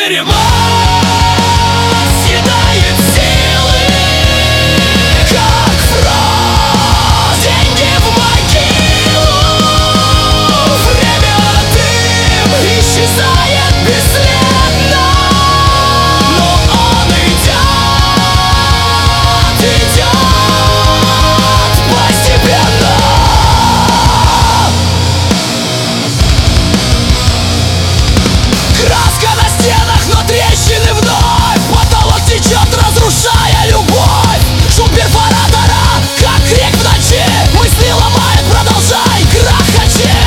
Бесконечный ремонт съедает силы, как фронт. Деньги в могилу, время дым исчезает бесследно, но он идет постепенно. Краска на стенах, но трещины вновь. Потолок течет, разрушая любовь. Шум перфоратора, как крик в ночи. Мысли ломает, продолжай, грохочи.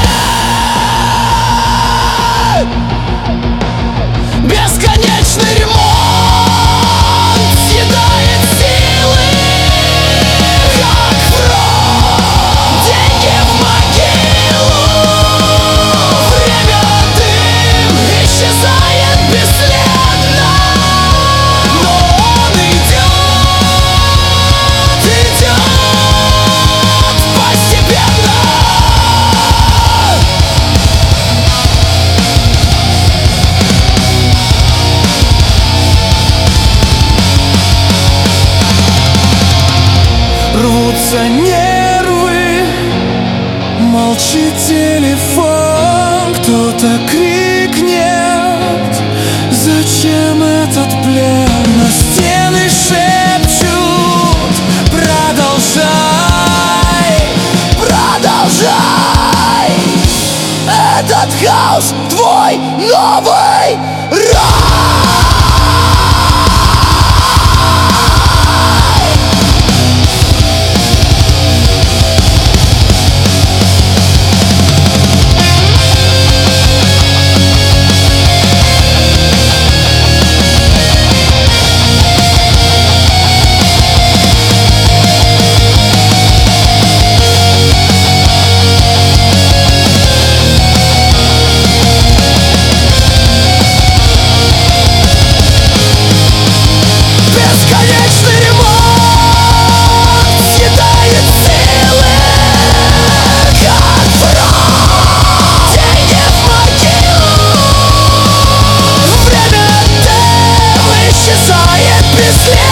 Бесконечный ремонт съедает силы, как фронт. Деньги в могилу, время дым исчезает бесследно, но он идет постепенно. Рвутся нервы, молчит телефон. Кто-то крикнет: зачем этот плен? Но стены шепчут: продолжай, Продолжай! Этот хаос твой новый рай! Бесконечный ремонт съедает силы, как фронт. Деньги в могилу, время дым исчезает бесследно.